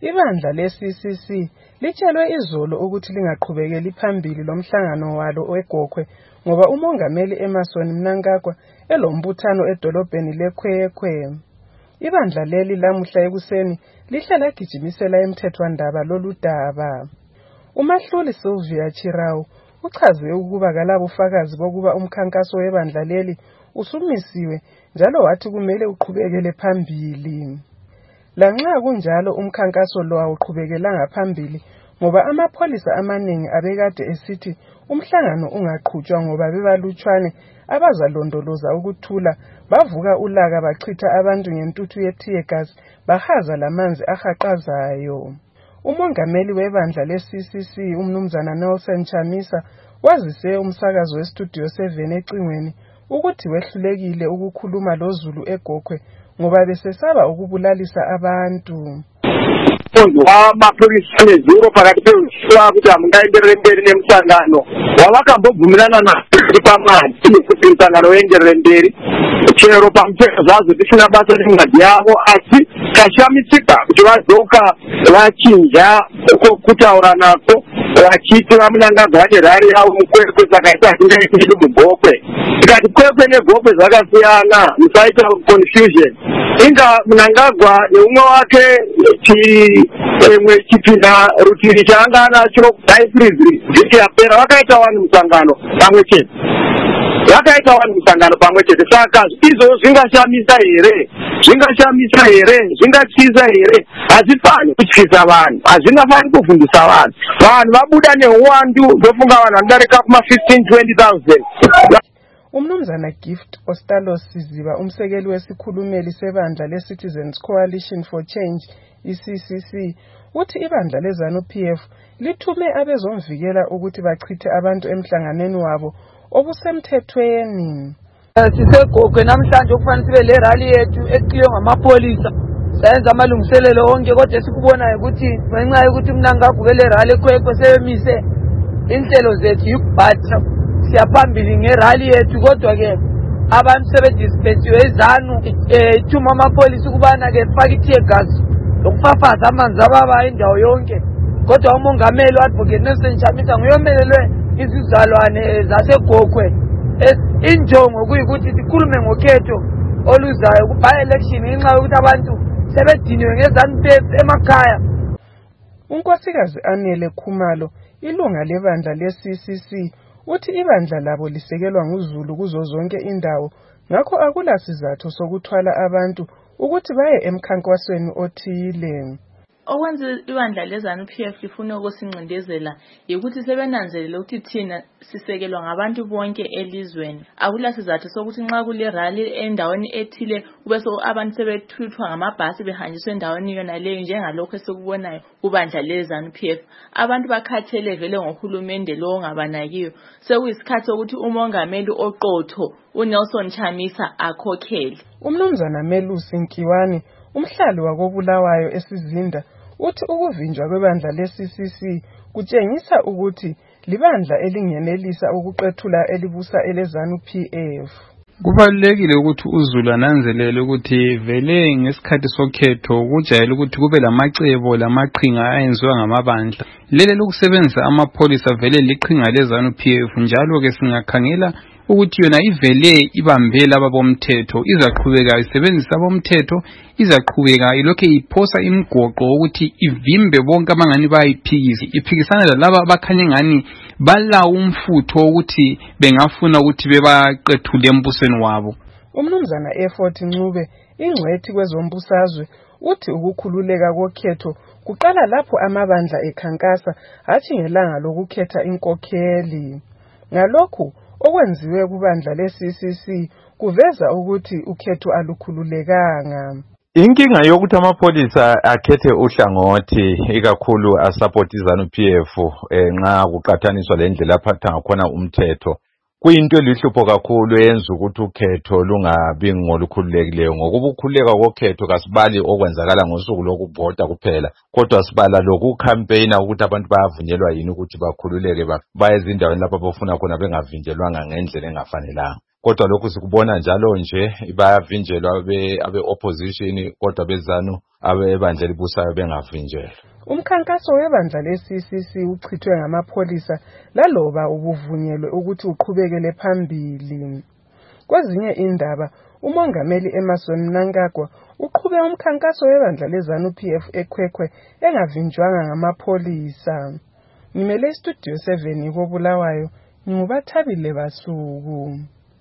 Ibandla le-CCC litshelwe izolo ukuthi lingaqhubekeli phambili lomhlangano walo weGokhwe ngoba uMongameli Emmerson Mnangagwa elombuthano edolobheni leKwekwe. Ibandla leli lamuhla ekuseni lihle lagijimisela emthethwandaba lolu daba. UMahluli Sylvia Chirau uchaze ukuba kalabufakazi bokuba umkhankaso webandla leli usumisiwe njalo wathi kumele uqhubekele phambili. Lanxa kunjalo umkhankaso lo awuqhubekelanga phambili ngoba amapholisa amaningi abekade esithi umhlangano ungaqhutshwa ngoba bebalutshwane abazalondoloza ukuthula bavuka ulaka bachitha abantu ngentuthu ye-tear gas bahaza lamanzi ahaqazayo. Umongameli webandla le-CCC umnumzana Nelson Chamisa wazise umsakazo westudio 7 ecingweni ukuthi wehlulekile ukukhuluma loZulu eGokhwe ngoba besesaba ukubulalisa abantu. Wamapholisa nezuro phakathi kwezwa ukuthi amungaendelele imbere nemhlangano wabakambovumelana napamanje ukuthi imhlangano yendelele imbere chero pamthetho zazo tifuna basa lengadi yabo asi kashamisika kuti vazoka vachinja kutaura nako vachiti vamunangagwa nerari yavo mukwekwe sakaita asingaitiri muGokhwe tikati kwekwe neGokhwe zvakasiyana musaita confusion inga Mnangagwa neumwe wake chipinda rutivi chaanga anacho daifrizi vhiki yapera vakaita wani musangano pamwe chete saka izvo zvingashamisa here zvingatyisa here hazvifani kutyisa vanhu hazvingafani kuvhundisa vanhu vabuda neuwandu ndofunga vanhu vanodarika kuma-15-20,000. Umnumzana Gift Ostalos Siziba umsekeli wesikhulumeli sebandla le-Citizens Coalition for Change i-CCC uthi ibandla leZANU-PF lithume abezomvikela ukuthi bachithe abantu emhlanganweni wabo obusemthethweni. SiseGokhwe namhlanje okufanele sibe le rally yethu eqilwe ngamapholisa sayenza amalungiselelo onke kodwa sikubonayo ukuthi ngenxa yokuthi Mnangagwa le rally eKwekwe sebemise inhlelo zethu but siyaphambili ngerally yethu kodwa ke abantu sebedispensiwe iZANU ithuma amapholisa ukubana ke faka i-tear gas lokufafaza amanzi ababa indawo yonke kodwa umongameli uAdvocate Nelson Chamisa nguyomelelwe izizalwane zaseGokhwe injongo kuyikuthi sikhulume ngokhetho oluzayo ku-by-election ngenxa yokuthi abantu sebediniwe ngeZANU-PF emakhaya. uNkosikazi Anele Khumalo ilunga lebandla le-CCC uthi ibandla labo lisekelwa nguZulu kuzo zonke indawo ngakho akulasizathu sokuthwala abantu ukuthi baye emkhankasweni othile. Okwenza ibandla leZANU-PF lifuna ukusincindezela ukuthi sebenanzelele ukuthi thina sisekelwa ngabantu bonke elizweni. Akulasizathu sokuthi nxa kule rally endaweni ethile ubese abantu sebethuthwa ngamabhasi behanjiswa endaweni yona leyo njengalokho esikubonayo kubandla leZANU-PF. Abantu bakhathele vele ngohulumende lo ongabanakiyo. Sekuyisikhathi sokuthi umongameli oqotho uNelson Chamisa akhokhele. Umnumzana Melusi Nkiwani umhlali wakobulawayo esizinda uthi ukuvinjwa kwebandla le-CCC kutshengisa ukuthi libandla elingenelisa ukuqethula elibusa eleZANU-PF. Kubalulekile ukuthi uZulu ananzelele ukuthi vele ngesikhathi sokhetho kujayele ukuthi kube lamacebo lamaqhinga ayenziwa ngamabandla. Lele lokusebenzisa amapholisa vele liqhinga leZANU-PF njalo ke singakhangela ukuthi yona ivele ibambela ababomthetho izaqhubeka isebenzisa abomthetho izaqhubeka ilokho iphosa imigoqo ukuthi ivimbe bonke abangani iphikisana lalabo abakhanya ngani bala umfutho ukuthi bengafuna ukuthi bebaqethule embusweni wabo. Umnumzana Effort Ncube ingcwethi kwezombusazwe uthi ukukhululeka kokhetho kuqala lapho amabandla ekhankasa hathi ngelanga lokukhetha inkokheli. Ngalokhu okwenziwe kubandla le-CCC kuveza ukuthi ukhetho alukhululekanga. Inkinga yokuthi amapholisa akhethe uhlangothi ikakhulu asupport iZANU-PF nxa kuqathaniswa lendlela aphatha ngakhona umthetho kuyinto elihlupho kakhulu eyenza ukuthi ukhetho lungabi ngolukhululekileyo ngokuba ukukhululeka kokhetho kasibali okwenzakala ngosuku lokuvota kuphela kodwa sibala lokucampaigna ukuthi abantu bayavunyelwa yini ukuthi bakhululeke baye ezindaweni lapho bafuna khona bengavinjelwanga ngendlela engafanelanga. kodwa lokhu sikubona njalo nje bayavinjelwa abe-opposition kodwa bezanu abebandla elibusayo bengavinjelwa. Umkhankaso webandla le-CCC uchithwe ngamapholisa laloba ubuvunyelwe ukuthi uqhubekele phambili. Kwezinye indaba, umongameli Emmerson Mnangagwa uqhube umkhankaso webandla leZANU-PF eKwekwe engavinjwanga ngamapholisa. Ngimele iStudio 7 koBulawayo, nginguBathabile Basuku.